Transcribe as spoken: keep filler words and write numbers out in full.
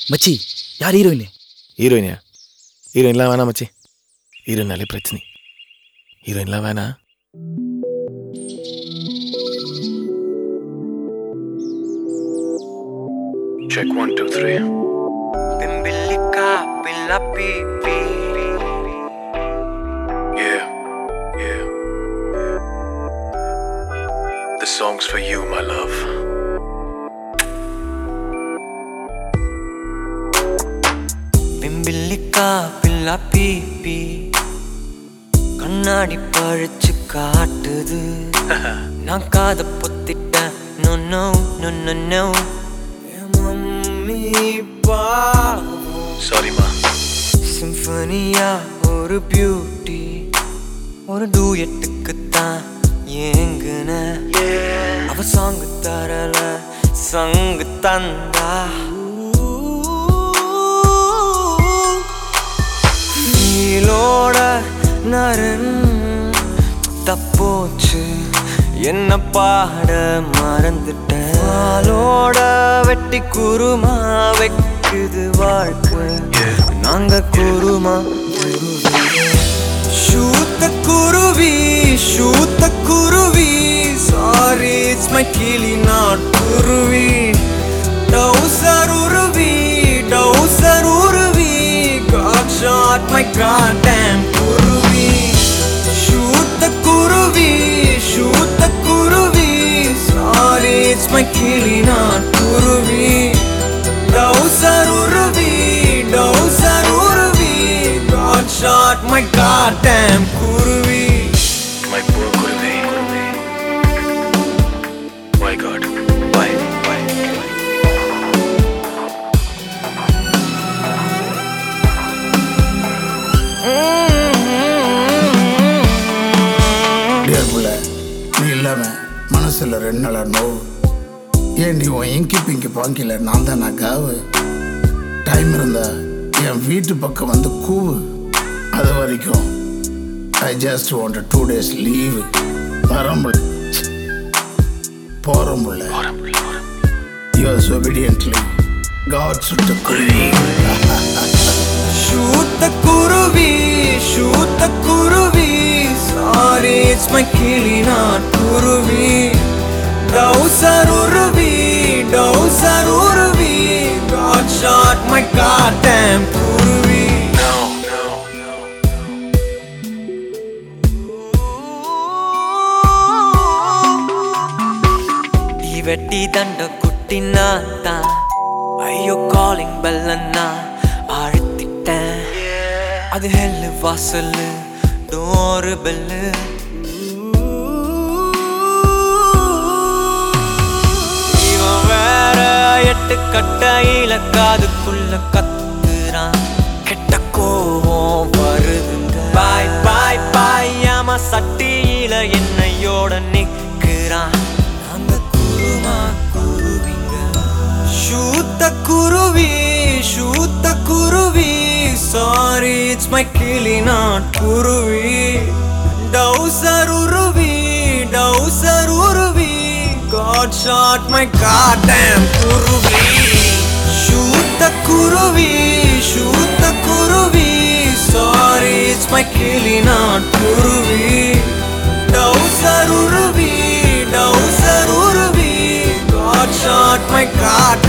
மச்சி யார் ஹீரோயின்? ஹீரோயினியா? ஹீரோயின்லாம் வேணாம் மச்சி. ஹீரோயினாலே பிரச்சனை. ஹீரோயின்லாம் வேணாம். Check one, two, three. Pimbilica, pilla pipi. Yeah, yeah. This song's for you, my love. Pimbilica, pilla pipi. கண்ணாடி பழிச்சு காட்டுது. நான் காத பொத்திட்டேன். No no no no no. Mummy பாவம். Sorry, ma. சிம்பனியா ஒரு பியூட்டி. ஒரு டூயட்டுக்கு தான் ஏங்குன. அவ சாங்கு தரல சங்கு தந்தா. நீலோட நரன் தப்போச்சு. என்ன பாட மறந்துட்டேன். ஆளோட வெட்டி குருமா வைக்குது வாழ்க்கை. நாங்க குருமா ஷூத்த குருவி ஷூத்த குருவி. சாரி இட்ஸ் மை கிளி நாட் குருவி. டவுசர் உருவி டவுசர் உருவி. God shot my goddamn குருவி. ஷூத்த குருவி ஷூத்த குருவி. Sorry it's my கிளி நாட் குருவி. டவுசர் உருவி டவுசர் உருவி. God shot my goddamn குருவி. My poor Kuruvi. Why, God? Why? Why? நீ இல்லாம மனசுல ரெண்டு நாளா நோவு. ஏன் நீ உன் இங்கி பிங்கி பாங்கில நான் தான் நான் காவு. டைம் இருந்தா என் வீட்டு பக்கம் வந்து கூவு. அது வரைக்கும் I just want two days leave. வரம்புல போறம்புள்ள யூஸ் ஒபீடியன்ட்லி காட் சுட்ட குருவி. ஷூத்த குருவி ஷூத்த குருவி. Sorry it's my கிளி நாட் குருவி. டவுசர் உருவி டவுசர் உருவி. God shot my goddamn குருவி. No, no, no. டி வெட்டி தண்ட குட்டினா தான். ஐயோ காலிங் பெல்லன்னா அழுத்திட்டேன். அது ஹெல்லு வாசலு டோரு பெல்லு. இவன் வேற எட்டு கட்டையில காதுக்குள்ள கத்துறான். கெட்ட கோவம் வருதுங்க. பாய் பாய் பாய் ஆமா சட்டியில என்னையோட நிக்கிறான். அந்த குருமா குருவிங்க. ஷூத்த குருவி ஷூத்த குருவி. Sorry it's my கிளி நாட் குருவி. டவுசர் உருவி டவுசர் உருவி. God shot my goddamn குருவி. ஷூத்த குருவி ஷூத்த குருவி. Sorry it's my கிளி நாட் குருவி. டவுசர் உருவி டவுசர் உருவி. God shot my goddamn